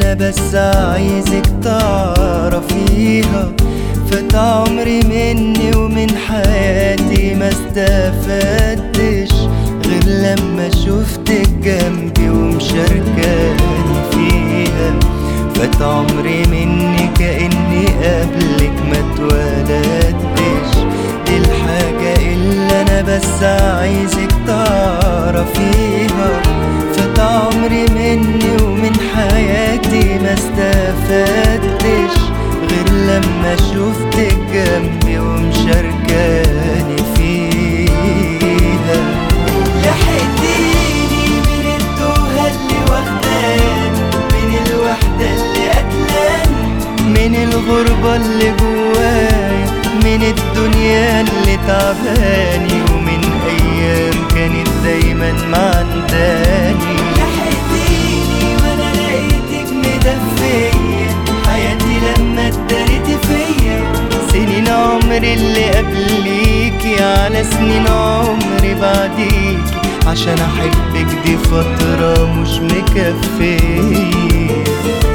انا بس عايزك تعرفيها. فات عمري مني ومن حياتي ما استفدتش غير لما شفتك جنبي ومشاركاني فيها. فات عمري مني كأني قبلك ما اتولدتش. دي الحاجة اللي انا بس عايزك تعرفيها. فات عمري مني ومن حياتي ما استفدتش غير لما شفتك جنبي ومشاركاني فيها. لحقتيني من التوهة اللي واخداني، من الوحدة اللي قتلاني، من الغربة اللي جوايا، من الدنيا اللي تعباني، ومن أيام كانت دايما معنداني. لحقتيني وانا لقيتك مدفية حياتي لما اتدارت فيا. سنين عمري اللي قبليكي على سنين عمري بعديكي، عشان احبك دي فترة مش مكفية.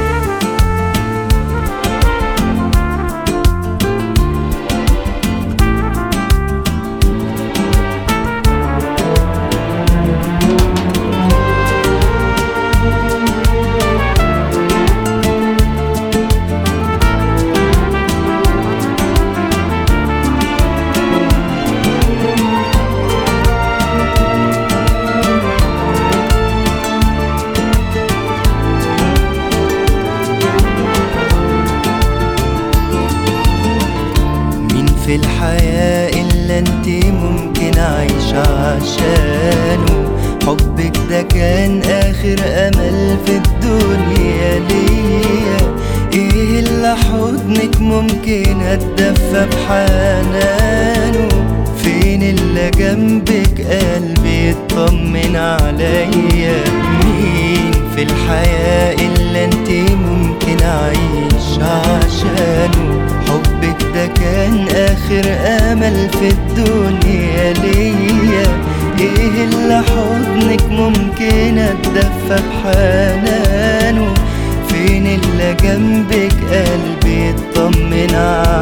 في الحياة إلا انتي ممكن أعيش عشانه. حبك ده كان آخر أمل في الدنيا ليا. إيه اللي حضنك ممكن أتدفى بحنانه. فين اللي جنبك قلبي يطمن عليا. مين في الحياة إلا انتي ممكن أعيش عشانه. حبك ده كان آخر أمل في الدنيا ليا. إيه اللي حضنك ممكن أتدفى بحنانه. فين اللي جنبك قلبي يطمن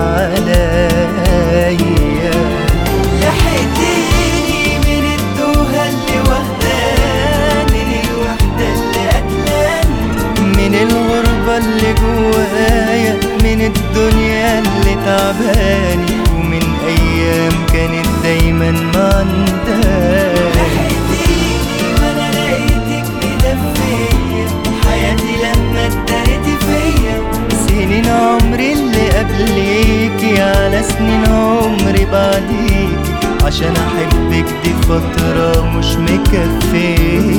عليا. لحقتيني من التوهة اللي واخداني، من الوحدة اللي قتلاني، من الغربة اللي جوايا، من الدنيا اللي تعباني، ومن أيام كانت دايما معنداني. لحقتيني وانا لقيتك مدفية حياتي لما اتدارت فيا. سنين عمري اللي قبليكي على سنين عمري بعديكي، عشان احبك دي فترة مش مكفية.